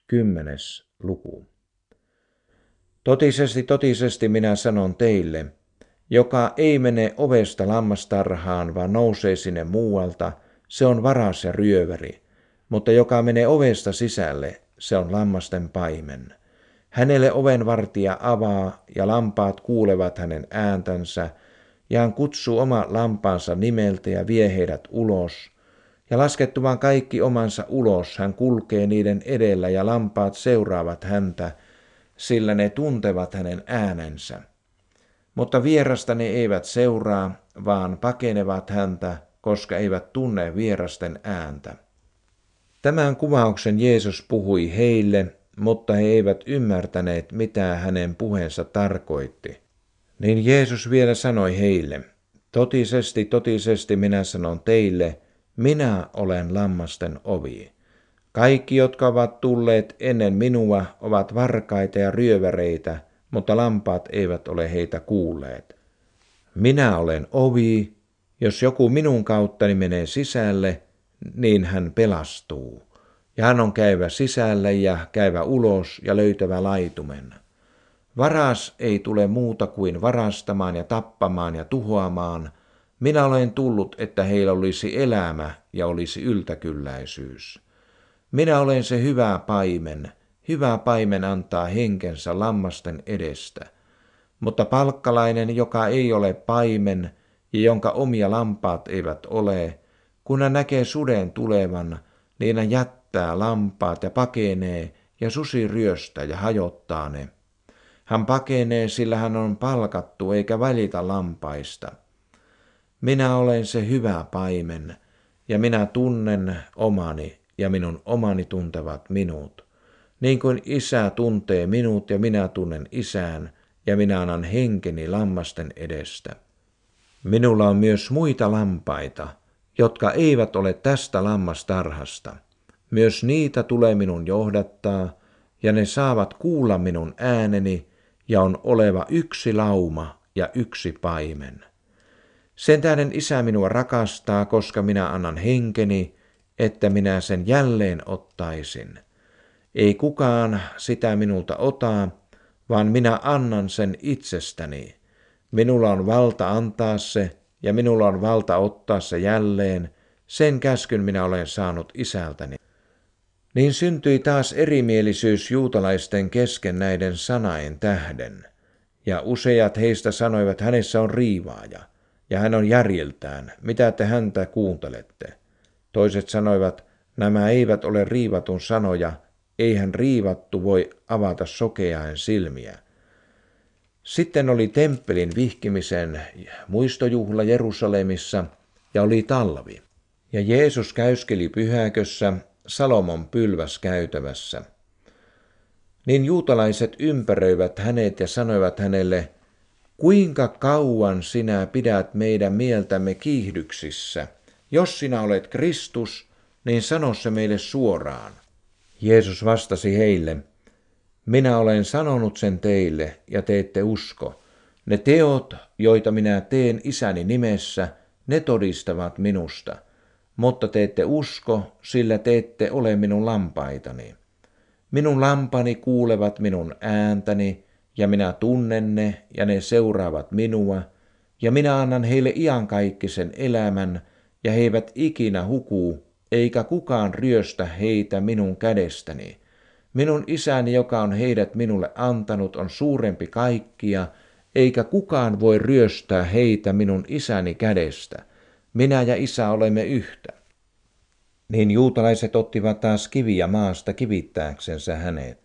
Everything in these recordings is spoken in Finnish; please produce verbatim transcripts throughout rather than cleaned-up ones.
Kymmenes luku. Totisesti, totisesti minä sanon teille, joka ei mene ovesta lammastarhaan, vaan nousee sinne muualta, se on varas ja ryöväri, mutta joka menee ovesta sisälle, se on lammasten paimen. Hänelle ovenvartija avaa, ja lampaat kuulevat hänen ääntänsä, ja hän kutsuu oma lampaansa nimeltä ja vie heidät ulos. Ja laskettuaan kaikki omansa ulos, hän kulkee niiden edellä, ja lampaat seuraavat häntä, sillä ne tuntevat hänen äänensä. Mutta vierasta ne eivät seuraa, vaan pakenevat häntä, koska eivät tunne vierasten ääntä. Tämän kuvauksen Jeesus puhui heille, mutta he eivät ymmärtäneet, mitä hänen puheensa tarkoitti. Niin Jeesus vielä sanoi heille, totisesti, totisesti minä sanon teille, minä olen lammasten ovi. Kaikki, jotka ovat tulleet ennen minua, ovat varkaita ja ryöväreitä, mutta lampaat eivät ole heitä kuulleet. Minä olen ovi, jos joku minun kauttani menee sisälle, niin hän pelastuu. Ja hän on käyvä sisälle ja käyvä ulos ja löytävä laitumen. Varas ei tule muuta kuin varastamaan ja tappamaan ja tuhoamaan. Minä olen tullut, että heillä olisi elämä ja olisi yltäkylläisyys. Minä olen se hyvä paimen. Hyvä paimen antaa henkensä lammasten edestä. Mutta palkkalainen, joka ei ole paimen ja jonka omia lampaat eivät ole, kun hän näkee suden tulevan, niin hän jättää lampaat ja pakenee, ja susi ryöstää ja hajottaa ne. Hän pakenee, sillä hän on palkattu eikä välitä lampaista. Minä olen se hyvä paimen, ja minä tunnen omani, ja minun omani tuntevat minut. Niin kuin isä tuntee minut, ja minä tunnen isän, ja minä annan henkeni lammasten edestä. Minulla on myös muita lampaita, jotka eivät ole tästä lammastarhasta. Myös niitä tulee minun johdattaa, ja ne saavat kuulla minun ääneni, ja on oleva yksi lauma ja yksi paimen. Sen tähden isä minua rakastaa, koska minä annan henkeni, että minä sen jälleen ottaisin. Ei kukaan sitä minulta ota, vaan minä annan sen itsestäni. Minulla on valta antaa se, ja minulla on valta ottaa se jälleen. Sen käskyn minä olen saanut isältäni. Niin syntyi taas erimielisyys juutalaisten kesken näiden sanain tähden. Ja useat heistä sanoivat, hänessä on riivaaja, ja hän on järjiltään, mitä te häntä kuuntelette. Toiset sanoivat, nämä eivät ole riivatun sanoja, eihän riivattu voi avata sokeain silmiä. Sitten oli temppelin vihkimisen muistojuhla Jerusalemissa, ja oli talvi. Ja Jeesus käyskeli pyhäkössä Salomon pylväs käytävässä. Niin juutalaiset ympäröivät hänet ja sanoivat hänelle, kuinka kauan sinä pidät meidän mieltämme kiihdyksissä? Jos sinä olet Kristus, niin sano se meille suoraan. Jeesus vastasi heille, minä olen sanonut sen teille ja te ette usko. Ne teot, joita minä teen isäni nimessä, ne todistavat minusta. Mutta te ette usko, sillä te ette ole minun lampaitani. Minun lampani kuulevat minun ääntäni, ja minä tunnen ne, ja ne seuraavat minua, ja minä annan heille iankaikkisen elämän, ja he eivät ikinä hukuu, eikä kukaan ryöstä heitä minun kädestäni. Minun isäni, joka on heidät minulle antanut, on suurempi kaikkia, eikä kukaan voi ryöstää heitä minun isäni kädestä. Minä ja isä olemme yhtä. Niin juutalaiset ottivat taas kiviä maasta kivittääksensä hänet.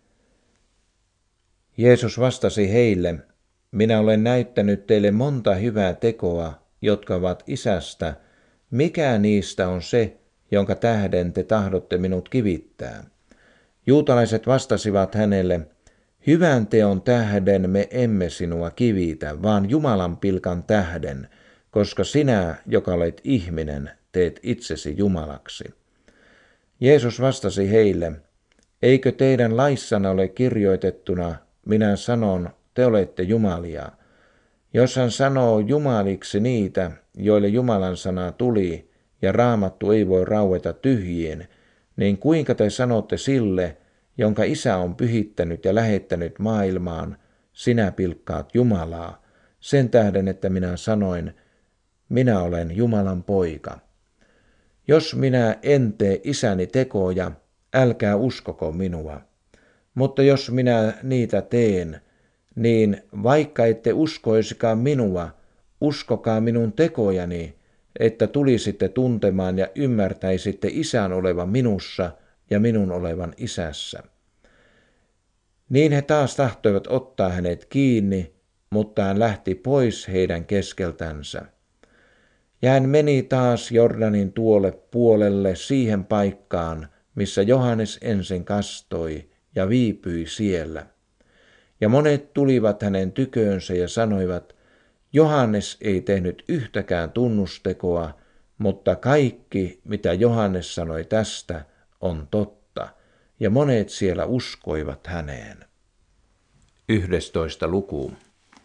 Jeesus vastasi heille, minä olen näyttänyt teille monta hyvää tekoa, jotka ovat isästä. Mikä niistä on se, jonka tähden te tahdotte minut kivittää? Juutalaiset vastasivat hänelle, hyvän teon tähden me emme sinua kivitä, vaan Jumalan pilkan tähden, koska sinä, joka olet ihminen, teet itsesi Jumalaksi. Jeesus vastasi heille, eikö teidän laissanne ole kirjoitettuna, minä sanon, te olette jumalia. Jos hän sanoo jumaliksi niitä, joille Jumalan sana tuli, ja raamattu ei voi raueta tyhjiin, niin kuinka te sanotte sille, jonka Isä on pyhittänyt ja lähettänyt maailmaan, sinä pilkkaat Jumalaa, sen tähden, että minä sanoin, minä olen Jumalan poika. Jos minä en tee Isäni tekoja, älkää uskoko minua. Mutta jos minä niitä teen, niin vaikka ette uskoisikaan minua, uskokaa minun tekojani, että tulisitte tuntemaan ja ymmärtäisitte Isän olevan minussa ja minun olevan Isässä. Niin he taas tahtoivat ottaa hänet kiinni, mutta hän lähti pois heidän keskeltänsä. Ja hän meni taas Jordanin tuolle puolelle siihen paikkaan, missä Johannes ensin kastoi, ja viipyi siellä. Ja monet tulivat hänen tyköönsä ja sanoivat, Johannes ei tehnyt yhtäkään tunnustekoa, mutta kaikki, mitä Johannes sanoi tästä, on totta, ja monet siellä uskoivat häneen. yhdestoista luku.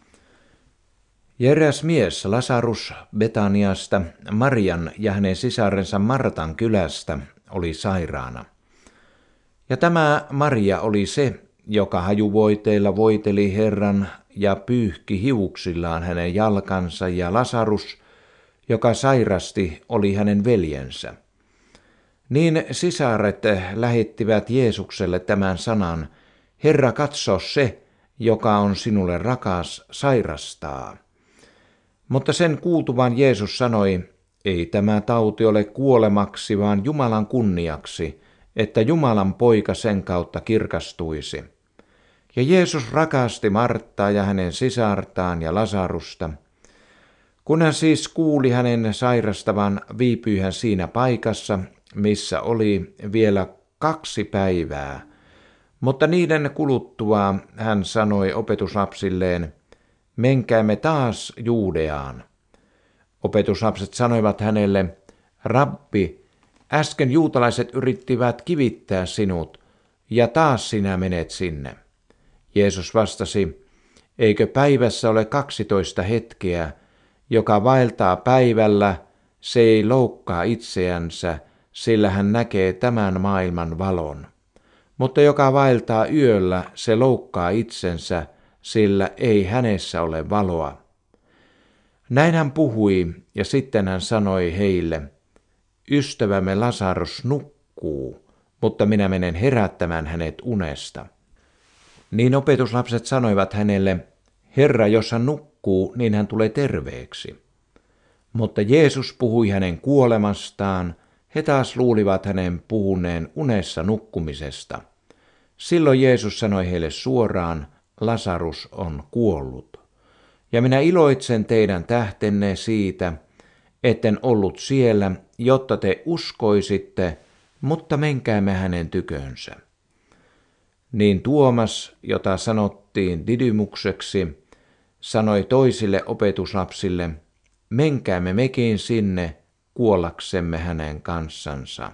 Ja eräs mies, Lasarus Betaniasta, Marian ja hänen sisarensa Martan kylästä, oli sairaana. Ja tämä Maria oli se, joka hajuvoiteilla voiteli Herran ja pyyhki hiuksillaan hänen jalkansa, ja Lasarus, joka sairasti, oli hänen veljensä. Niin sisaret lähettivät Jeesukselle tämän sanan, Herra, katso se, joka on sinulle rakas, sairastaa. Mutta sen kuultuvan Jeesus sanoi, ei tämä tauti ole kuolemaksi, vaan Jumalan kunniaksi, että Jumalan poika sen kautta kirkastuisi. Ja Jeesus rakasti Marttaa ja hänen sisartaan ja Lasarusta. Kun hän siis kuuli hänen sairastavan, viipyi hän siinä paikassa, missä oli vielä kaksi päivää. Mutta niiden kuluttua hän sanoi opetuslapsilleen, menkäämme taas Juudeaan. Opetuslapset sanoivat hänelle, Rabbi, äsken juutalaiset yrittivät kivittää sinut, ja taas sinä menet sinne. Jeesus vastasi, eikö päivässä ole kaksitoista hetkeä, joka vaeltaa päivällä, se ei loukkaa itseänsä, sillä hän näkee tämän maailman valon. Mutta joka vaeltaa yöllä, se loukkaa itsensä, sillä ei hänessä ole valoa. Näin hän puhui, ja sitten hän sanoi heille, ystävämme Lasarus nukkuu, mutta minä menen herättämään hänet unesta. Niin opetuslapset sanoivat hänelle, Herra, jos hän nukkuu, niin hän tulee terveeksi. Mutta Jeesus puhui hänen kuolemastaan, he taas luulivat hänen puhuneen unessa nukkumisesta. Silloin Jeesus sanoi heille suoraan, Lasarus on kuollut. Ja minä iloitsen teidän tähtenne siitä, etten ollut siellä, jotta te uskoisitte, mutta menkäämme hänen tykönsä. Niin Tuomas, jota sanottiin Didymukseksi, sanoi toisille opetuslapsille, menkäämme mekin sinne, kuollaksemme hänen kanssansa.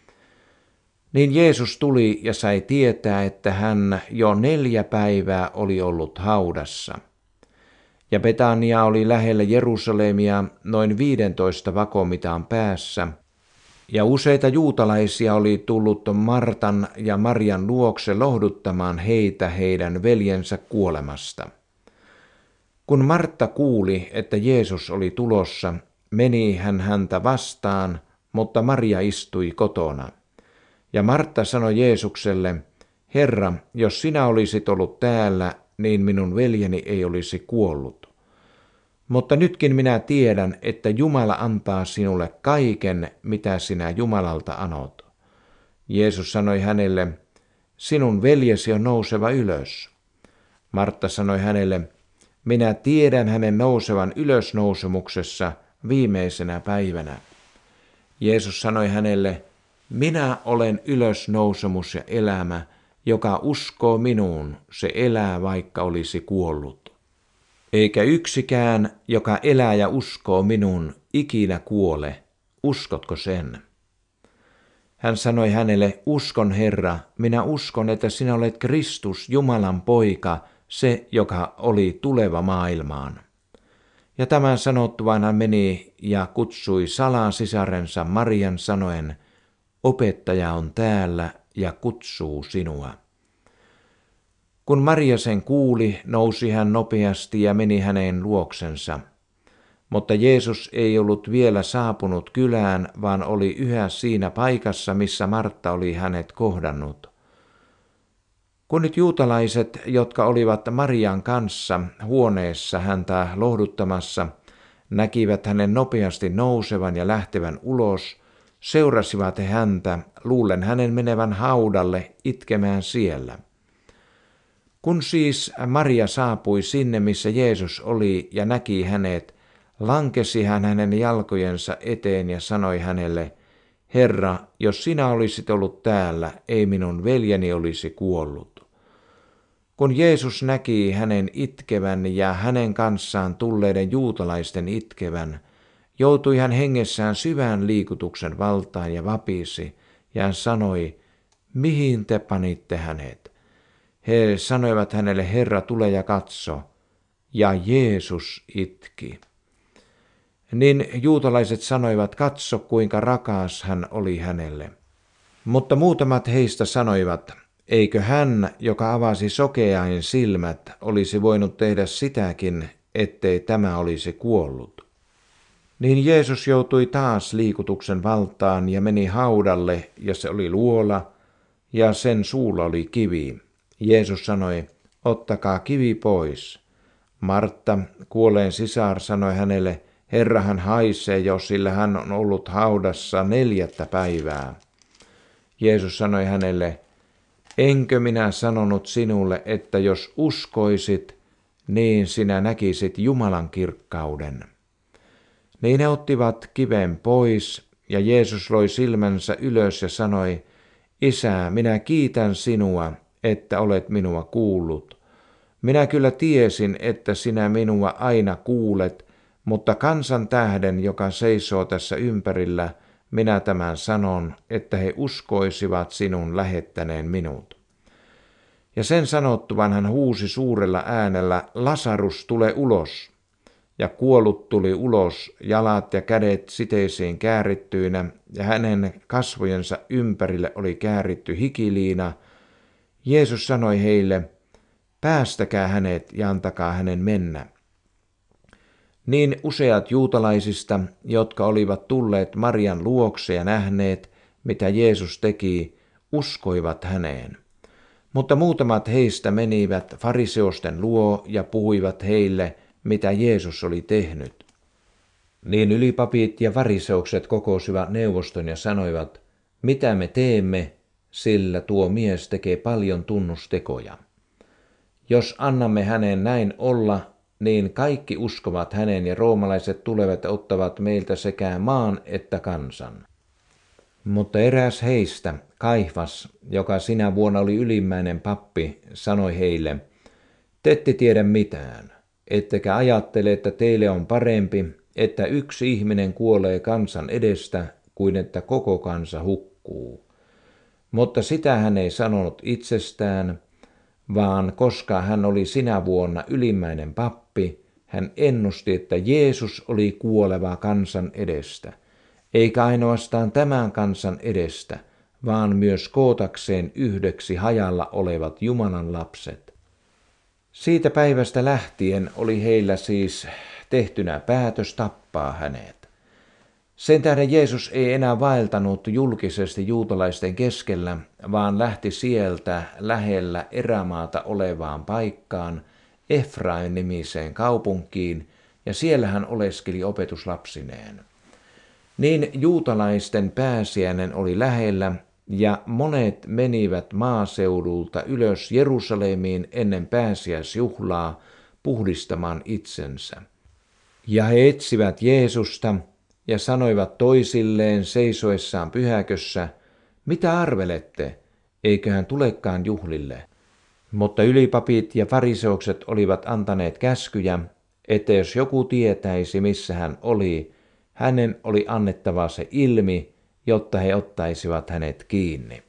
Niin Jeesus tuli ja sai tietää, että hän jo neljä päivää oli ollut haudassa. Ja Betania oli lähellä Jerusalemia noin viidentoista vakomitaan päässä, ja useita juutalaisia oli tullut Martan ja Marian luokse lohduttamaan heitä heidän veljensä kuolemasta. Kun Martta kuuli, että Jeesus oli tulossa, meni hän häntä vastaan, mutta Maria istui kotona. Ja Martta sanoi Jeesukselle, Herra, jos sinä olisit ollut täällä, niin minun veljeni ei olisi kuollut. Mutta nytkin minä tiedän, että Jumala antaa sinulle kaiken, mitä sinä Jumalalta anot. Jeesus sanoi hänelle, sinun veljesi on nouseva ylös. Martta sanoi hänelle, minä tiedän hänen nousevan ylösnousemuksessa viimeisenä päivänä. Jeesus sanoi hänelle, minä olen ylösnousemus ja elämä, joka uskoo minuun, se elää vaikka olisi kuollut. Eikä yksikään, joka elää ja uskoo minuun, ikinä kuole. Uskotko sen? Hän sanoi hänelle, uskon Herra, minä uskon, että sinä olet Kristus, Jumalan poika, se, joka oli tuleva maailmaan. Ja tämän sanottuaan hän meni ja kutsui salaa sisarensa Marian sanoen, opettaja on täällä ja kutsuu sinua. Kun Maria sen kuuli, nousi hän nopeasti ja meni hänen luoksensa. Mutta Jeesus ei ollut vielä saapunut kylään, vaan oli yhä siinä paikassa, missä Martta oli hänet kohdannut. Kun nyt juutalaiset, jotka olivat Marian kanssa huoneessa häntä lohduttamassa, näkivät hänen nopeasti nousevan ja lähtevän ulos, seurasivat he häntä, luullen hänen menevän haudalle itkemään siellä. Kun siis Maria saapui sinne, missä Jeesus oli, ja näki hänet, lankesi hän hänen jalkojensa eteen ja sanoi hänelle, Herra, jos sinä olisit ollut täällä, ei minun veljeni olisi kuollut. Kun Jeesus näki hänen itkevän ja hänen kanssaan tulleiden juutalaisten itkevän, joutui hän hengessään syvään liikutuksen valtaan ja vapisi, ja hän sanoi, mihin te panitte hänet? He sanoivat hänelle, Herra, tule ja katso. Ja Jeesus itki. Niin juutalaiset sanoivat, katso kuinka rakas hän oli hänelle. Mutta muutamat heistä sanoivat, eikö hän, joka avasi sokeain silmät, olisi voinut tehdä sitäkin, ettei tämä olisi kuollut. Niin Jeesus joutui taas liikutuksen valtaan ja meni haudalle, ja se oli luola, ja sen suulla oli kivi. Jeesus sanoi, ottakaa kivi pois. Martta, kuolleen sisar, sanoi hänelle, Herra, hän haisee jo, sillä hän on ollut haudassa neljättä päivää. Jeesus sanoi hänelle, enkö minä sanonut sinulle, että jos uskoisit, niin sinä näkisit Jumalan kirkkauden. Niin he ottivat kiven pois, ja Jeesus loi silmänsä ylös ja sanoi, Isä, minä kiitän sinua, että olet minua kuullut. Minä kyllä tiesin, että sinä minua aina kuulet, mutta kansan tähden, joka seisoo tässä ympärillä, minä tämän sanon, että he uskoisivat sinun lähettäneen minut. Ja sen sanottuvan hän huusi suurella äänellä, Lasarus, tule ulos. Ja kuollut tuli ulos, jalat ja kädet siteisiin käärittyinä, ja hänen kasvojensa ympärille oli kääritty hikiliina. Jeesus sanoi heille, päästäkää hänet ja antakaa hänen mennä. Niin useat juutalaisista, jotka olivat tulleet Marian luokse ja nähneet, mitä Jeesus teki, uskoivat häneen. Mutta muutamat heistä menivät fariseosten luo ja puhuivat heille, mitä Jeesus oli tehnyt. Niin ylipapit ja fariseukset kokosivat neuvoston ja sanoivat, mitä me teemme, sillä tuo mies tekee paljon tunnustekoja. Jos annamme hänen näin olla, niin kaikki uskovat hänen ja roomalaiset tulevat ja ottavat meiltä sekä maan että kansan. Mutta eräs heistä, Kaifas, joka sinä vuonna oli ylimmäinen pappi, sanoi heille, te ette tiedä mitään, ettekä ajattele, että teille on parempi, että yksi ihminen kuolee kansan edestä, kuin että koko kansa hukkuu. Mutta sitä hän ei sanonut itsestään, vaan koska hän oli sinä vuonna ylimmäinen pappi, hän ennusti, että Jeesus oli kuoleva kansan edestä, eikä ainoastaan tämän kansan edestä, vaan myös kootakseen yhdeksi hajalla olevat Jumalan lapset. Siitä päivästä lähtien oli heillä siis tehtynä päätös tappaa hänet. Sen tähden Jeesus ei enää vaeltanut julkisesti juutalaisten keskellä, vaan lähti sieltä lähellä erämaata olevaan paikkaan, Efraim-nimiseen kaupunkiin, ja siellä hän oleskeli opetuslapsineen. Niin juutalaisten pääsiäinen oli lähellä, ja monet menivät maaseudulta ylös Jerusalemiin ennen pääsiäisjuhlaa puhdistamaan itsensä. Ja he etsivät Jeesusta ja sanoivat toisilleen seisoessaan pyhäkössä, mitä arvelette, eikö hän tulekaan juhlille? Mutta ylipapit ja fariseukset olivat antaneet käskyjä, että jos joku tietäisi, missä hän oli, hänen oli annettava se ilmi, jotta he ottaisivat hänet kiinni.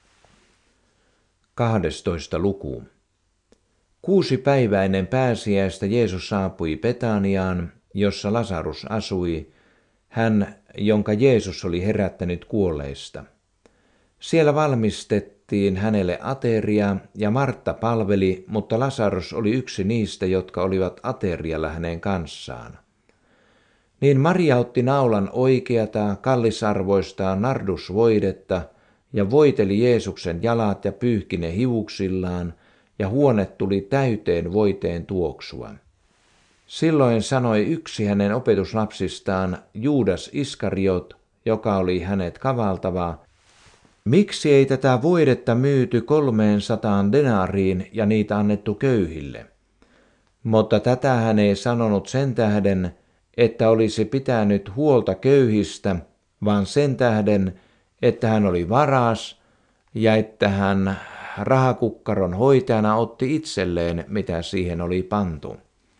kahdestoista luku. Kuusi päivää ennen pääsiäistä Jeesus saapui Betaniaan, jossa Lasarus asui, hän, jonka Jeesus oli herättänyt kuolleista. Siellä valmistettiin järjestettiin hänelle ateria ja Martta palveli, mutta Lasarus oli yksi niistä, jotka olivat aterialla hänen kanssaan. Niin Maria otti naulan oikeata, kallisarvoista nardusvoidetta ja voiteli Jeesuksen jalat ja pyyhki ne hiuksillaan, ja huone tuli täyteen voiteen tuoksua. Silloin sanoi yksi hänen opetuslapsistaan, Juudas Iskariot, joka oli hänet kavaltava, miksi ei tätä voidetta myyty kolmeensataan denaariin ja niitä annettu köyhille? Mutta tätä hän ei sanonut sen tähden, että olisi pitänyt huolta köyhistä, vaan sen tähden, että hän oli varas ja että hän rahakukkaron hoitajana otti itselleen, mitä siihen oli pantu.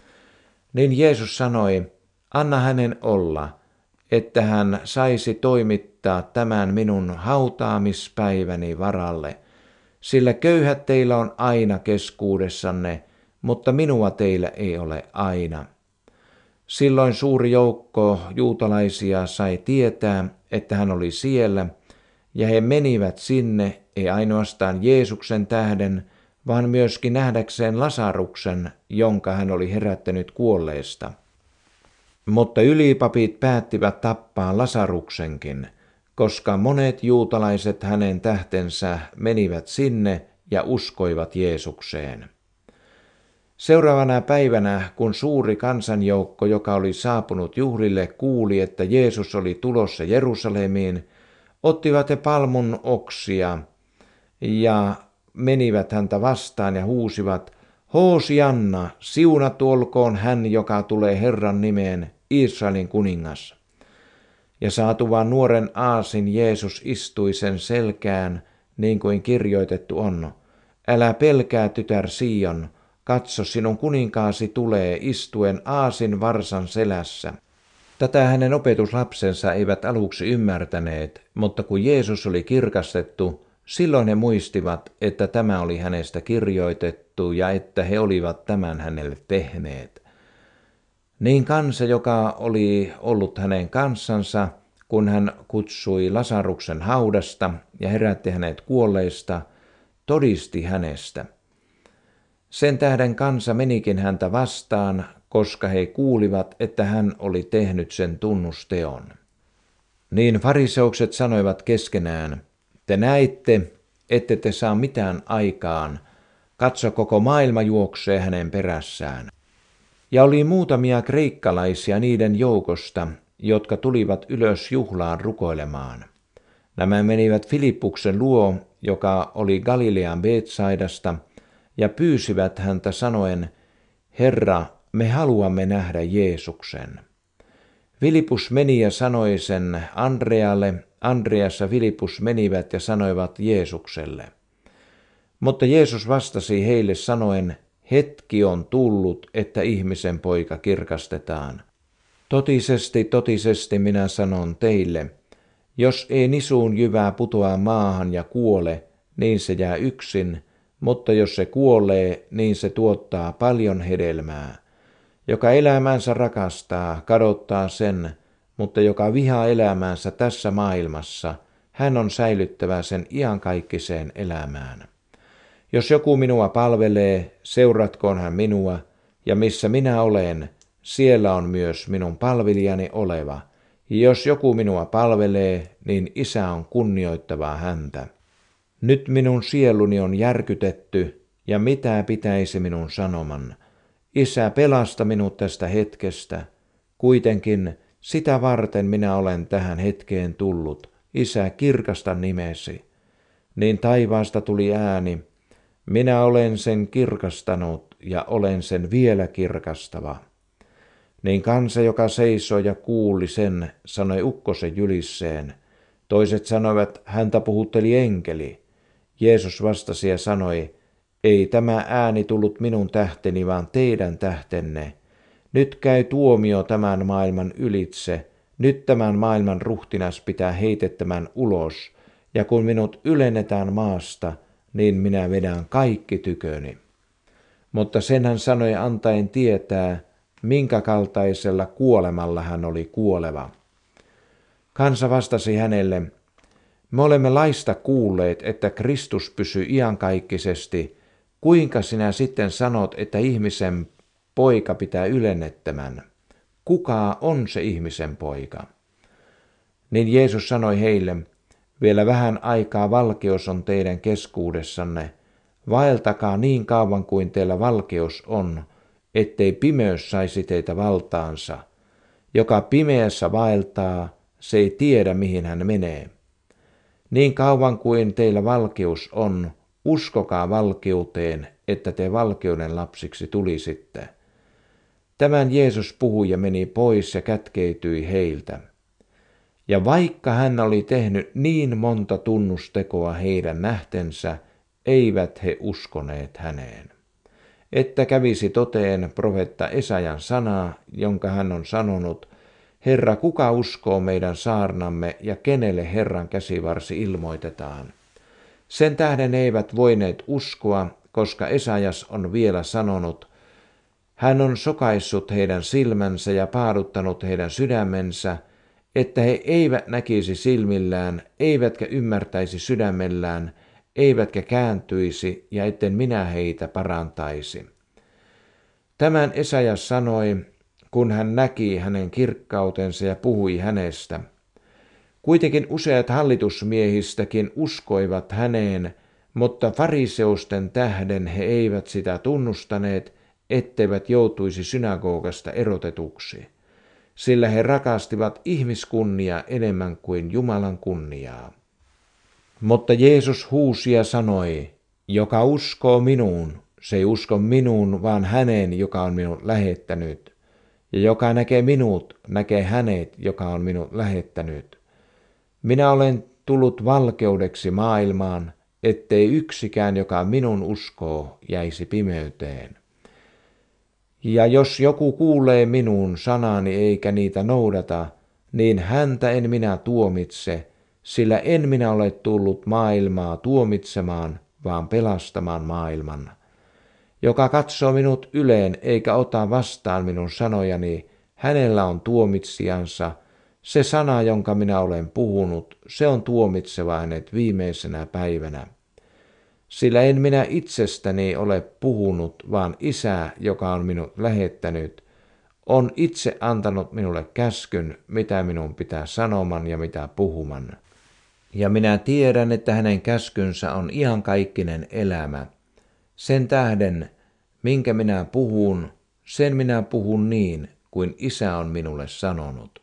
Niin Jeesus sanoi, anna hänen olla, että hän saisi toimittaa tämän minun hautaamispäiväni varalle, sillä köyhät teillä on aina keskuudessanne, mutta minua teillä ei ole aina. Silloin suuri joukko juutalaisia sai tietää, että hän oli siellä, ja he menivät sinne, ei ainoastaan Jeesuksen tähden, vaan myöskin nähdäkseen Lasaruksen, jonka hän oli herättänyt kuolleista. Mutta ylipapit päättivät tappaa Lasaruksenkin, koska monet juutalaiset hänen tähtensä menivät sinne ja uskoivat Jeesukseen. Seuraavana päivänä, kun suuri kansanjoukko, joka oli saapunut juhlille, kuuli, että Jeesus oli tulossa Jerusalemiin, ottivat he palmun oksia ja menivät häntä vastaan ja huusivat, Hoosianna, siunattu olkoon hän, joka tulee Herran nimeen, Israelin kuningas. Ja saatuaan nuoren aasin Jeesus istui sen selkään, niin kuin kirjoitettu on. Älä pelkää, tytär Sion, katso sinun kuninkaasi tulee istuen aasin varsan selässä. Tätä hänen opetuslapsensa eivät aluksi ymmärtäneet, mutta kun Jeesus oli kirkastettu, silloin he muistivat, että tämä oli hänestä kirjoitettu ja että he olivat tämän hänelle tehneet. Niin kansa, joka oli ollut hänen kanssansa, kun hän kutsui Lasaruksen haudasta ja herätti hänet kuolleista, todisti hänestä. Sen tähden kansa menikin häntä vastaan, koska he kuulivat, että hän oli tehnyt sen tunnusteon. Niin fariseukset sanoivat keskenään, te näitte, ette te saa mitään aikaan, katso koko maailma juoksee hänen perässään. Ja oli muutamia kreikkalaisia niiden joukosta, jotka tulivat ylös juhlaan rukoilemaan. Nämä menivät Filippuksen luo, joka oli Galilean Betsaidasta, ja pyysivät häntä sanoen, Herra, me haluamme nähdä Jeesuksen. Filippus meni ja sanoi sen Andrealle, Andreas ja Filippus menivät ja sanoivat Jeesukselle. Mutta Jeesus vastasi heille sanoen, hetki on tullut, että ihmisen poika kirkastetaan. Totisesti, totisesti minä sanon teille, jos ei nisuun jyvää putoa maahan ja kuole, niin se jää yksin, mutta jos se kuolee, niin se tuottaa paljon hedelmää. Joka elämänsä rakastaa, kadottaa sen, mutta joka vihaa elämäänsä tässä maailmassa, hän on säilyttävä sen iankaikkiseen elämään. Jos joku minua palvelee, seuratkoon hän minua, ja missä minä olen, siellä on myös minun palvelijani oleva. Ja jos joku minua palvelee, niin Isä on kunnioittava häntä. Nyt minun sieluni on järkytetty, ja mitä pitäisi minun sanoman? Isä, pelasta minut tästä hetkestä. Kuitenkin sitä varten minä olen tähän hetkeen tullut. Isä, kirkasta nimesi. Niin taivaasta tuli ääni. Minä olen sen kirkastanut ja olen sen vielä kirkastava. Niin kansa, joka seisoi ja kuuli sen, sanoi ukkosen jylisseen. Toiset sanoivat, häntä puhutteli enkeli. Jeesus vastasi ja sanoi, ei tämä ääni tullut minun tähteni, vaan teidän tähtenne. Nyt käy tuomio tämän maailman ylitse. Nyt tämän maailman ruhtinas pitää heitettämän ulos. Ja kun minut ylennetään maasta, niin minä vedän kaikki tyköni. Mutta sen hän sanoi antaen tietää, minkä kaltaisella kuolemalla hän oli kuoleva. Kansa vastasi hänelle, Me olemme laista kuulleet, että Kristus pysyy iankaikkisesti. Kuinka sinä sitten sanot, että ihmisen poika pitää ylennettämän? Kuka on se ihmisen poika? Niin Jeesus sanoi heille, vielä vähän aikaa valkeus on teidän keskuudessanne. Vaeltakaa niin kauan kuin teillä valkeus on, ettei pimeys saisi teitä valtaansa. Joka pimeässä vaeltaa, se ei tiedä mihin hän menee. Niin kauan kuin teillä valkeus on, uskokaa valkeuteen, että te valkeuden lapsiksi tulisitte. Tämän Jeesus puhui ja meni pois ja kätkeytyi heiltä. Ja vaikka hän oli tehnyt niin monta tunnustekoa heidän nähtensä, eivät he uskoneet häneen. Että kävisi toteen profeetta Esajan sanaa, jonka hän on sanonut, Herra, kuka uskoo meidän saarnamme ja kenelle Herran käsivarsi ilmoitetaan? Sen tähden eivät voineet uskoa, koska Esajas on vielä sanonut, hän on sokaissut heidän silmänsä ja paaduttanut heidän sydämensä, että he eivät näkisi silmillään, eivätkä ymmärtäisi sydämellään, eivätkä kääntyisi, ja etten minä heitä parantaisi. Tämän Esajas sanoi, kun hän näki hänen kirkkautensa ja puhui hänestä. Kuitenkin useat hallitusmiehistäkin uskoivat häneen, mutta fariseusten tähden he eivät sitä tunnustaneet, etteivät joutuisi synagogasta erotetuksi, sillä he rakastivat ihmiskunnia enemmän kuin Jumalan kunniaa. Mutta Jeesus huusi ja sanoi, joka uskoo minuun, se ei usko minuun, vaan häneen, joka on minut lähettänyt. Ja joka näkee minut, näkee hänet, joka on minut lähettänyt. Minä olen tullut valkeudeksi maailmaan, ettei yksikään, joka minun uskoo, jäisi pimeyteen. Ja jos joku kuulee minun sanani eikä niitä noudata, niin häntä en minä tuomitse, sillä en minä ole tullut maailmaa tuomitsemaan, vaan pelastamaan maailman. Joka katsoo minut yleen eikä ota vastaan minun sanojani, hänellä on tuomitsijansa. Se sana, jonka minä olen puhunut, se on tuomitseva hänet viimeisenä päivänä. Sillä en minä itsestäni ole puhunut, vaan Isä, joka on minut lähettänyt, on itse antanut minulle käskyn, mitä minun pitää sanoman ja mitä puhuman. Ja minä tiedän, että hänen käskynsä on iankaikkinen elämä. Sen tähden, minkä minä puhun, sen minä puhun niin, kuin Isä on minulle sanonut.